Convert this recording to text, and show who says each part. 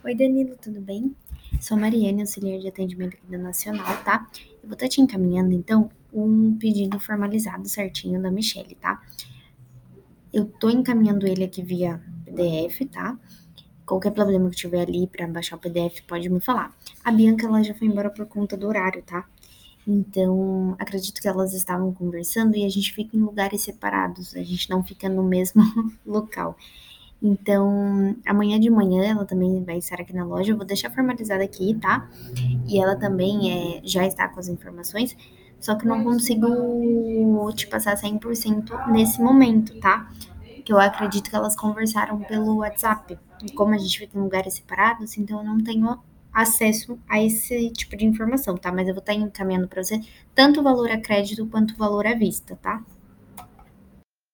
Speaker 1: Oi, Danilo, tudo bem? Sou a Mariane, auxiliar de atendimento aqui da Nacional, tá? Eu vou estar te encaminhando, então, um pedido formalizado certinho da Michelle, tá? Eu tô encaminhando ele aqui via PDF, tá? Qualquer problema que tiver ali pra baixar o PDF, pode me falar. A Bianca, ela já foi embora por conta do horário, tá? Então, acredito que elas estavam conversando e a gente fica em lugares separados, a gente não fica no mesmo local. Então, amanhã de manhã ela também vai estar aqui na loja. Eu vou deixar formalizada aqui, tá? E ela também já está com as informações, só que não consigo te passar 100% nesse momento, tá? Que eu acredito que elas conversaram pelo WhatsApp. E como a gente fica em lugares separados, então eu não tenho acesso a esse tipo de informação, tá? Mas eu vou estar encaminhando para você tanto o valor a crédito quanto o valor à vista, tá?